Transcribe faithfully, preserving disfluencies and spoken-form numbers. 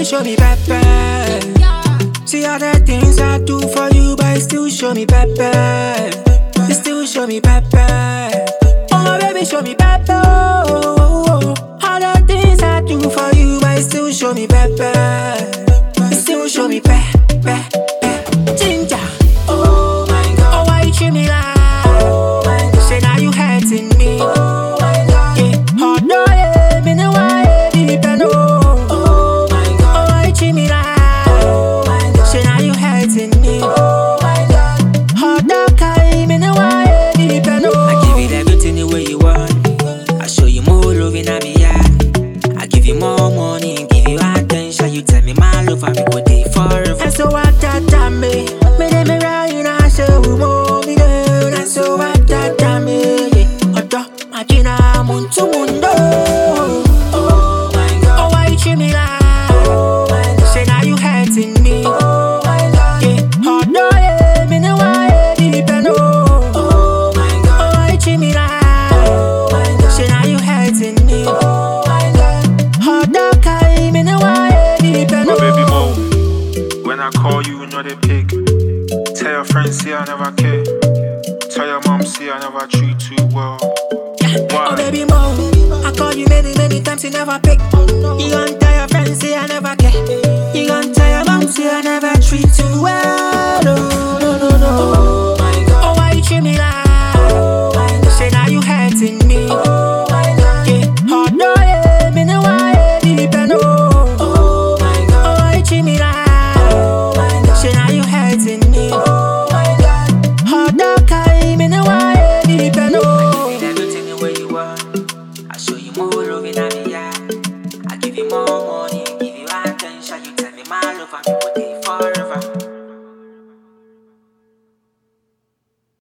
baby, show me pepper. See all the things I do for you, but you still show me pepper. You still show me pepper. Oh my baby, show me pepper. All the things I do for you, but you still show me pepper. You still show me pepper. Ginger. Oh my God. Oh, why you treat me like? Oh my God. Say now you hurting me. Oh my God. Yeah. Oh no, yeah. Me no why deep and oh. Oh my God. Oh, why you treat me like? Oh my God. Say now you hurting me. Oh my God. Oh dark eye. Me no why deep and oh. I give you everything the way you want. I show you more love in me yard. I give you more money, give you attention. You tell me my love and we go there forever. And so what that time me? Me dey me right now, say we move me there. And so what that time me? Odo, machina muntu mundo. Oh my God. Oh why you treat me like? Oh my God. Say now you hurting me. Oh my God. Yeah. Oh no, yeah. Me no why deep and oh. Oh my God. Oh why you treat me like? Oh my God. Say now you hurting me. Oh my God. Oh dark eye. Me no why deep and oh. My baby Mo, when I call you, you know they pick. Tell your friends, see I never care. Tell your mom, see I never treat you well. Yeah. Oh baby Mo, I call you many many times, you never pick. You